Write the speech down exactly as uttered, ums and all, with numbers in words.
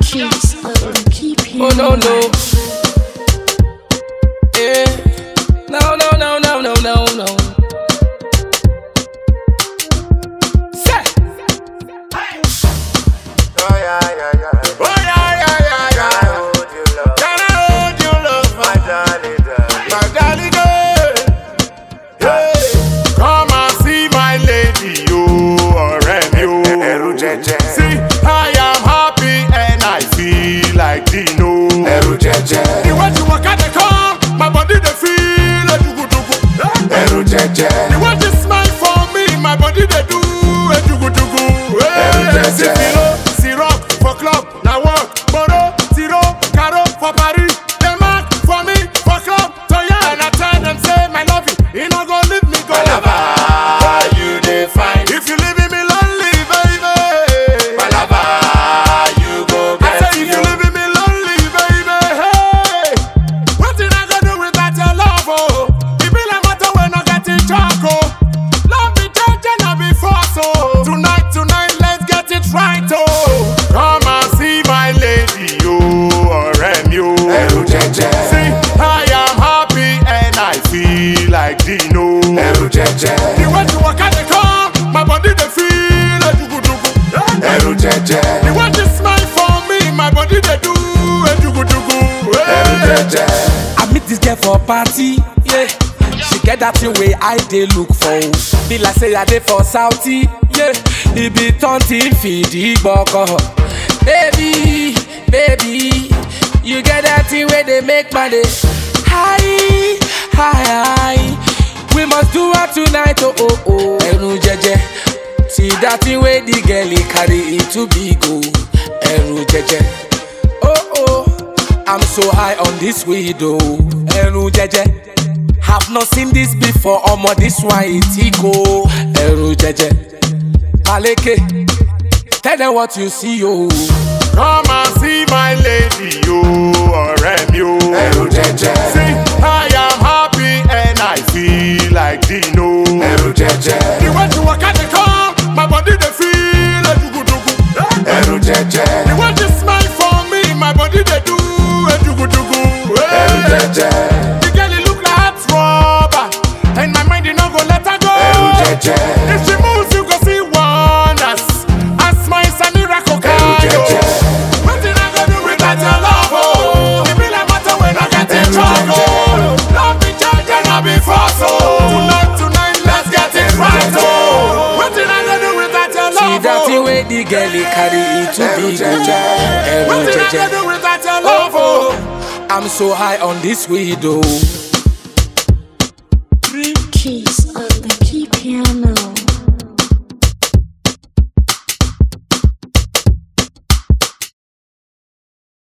keys on the key piano. Oh no no. Yeah. No no no no no no no. Say. Oh yeah yeah yeah. Oh yeah yeah yeah yeah. Can I hold you love? Can I hold you love, my darling, darling, my darling girl? Hey, come and see my lady, oh, already, oh. See, I am happy and I feel like Dino. The way you walk out the car, my body they feel like dugu dugu. The way you smile for me, my body they do a dugu dugu. Hey, see Filo, see rock for club, now walk, Boro, Tiro, Caro for Paris. They mark for me for club, so yeah. And I tell them say my love you, you not gonna leave me go. Palava, you define. If you leaving me lonely, baby. Palava, you go get. I say if you leaving me lonely, baby. Hey, what did I gonna do without your love? Oh, it be like matter when I get in charcoal. Love me changing, I be forced. Oh, tonight, tonight, let's get it right. Oh, come and see my lady, oh, already, oh. See, I am happy and I feel like Dino. The way you walk out the car, my body they feel like dugu dugu. The way you smile for me, my body they do a dugu dugu. I meet this girl for party, yeah. She get that thing way I dey look for. Be like say I dey for Saudi, yeah. It be taunting feed the boko. Baby, baby, you get that thing where they make money. Hi, hi, hi. We must do it tonight, oh oh oh. Eru jeje, see that thing where the girl carry it to big oh. Eru jeje, oh oh. I'm so high on this weed oh. Eru jeje, have not seen this before. Omo this one it go. Eru jeje, Paleke, tell them what you see oh. Come and see my lady, oh, already, oh. See, I am happy and I feel like Dino. The way you walk out the car, my body they feel like dugu dugu. The way you smile for me, my body they do a dugu dugu. The girl you look like hot rubber, and my mind you not go let her go. If she moves, you go see wonders. I smile, it's a miracle kind. What did I go do without your love? Oh, it be like matter when I get in trouble. Love me changing, I be forced. Tonight, tonight, let's get it right. Oh, what did I go do without your love? See that thing where the girl carry it to big oh. What did I go do without your love? Oh, I'm so high on this weed oh. Keys on the key piano.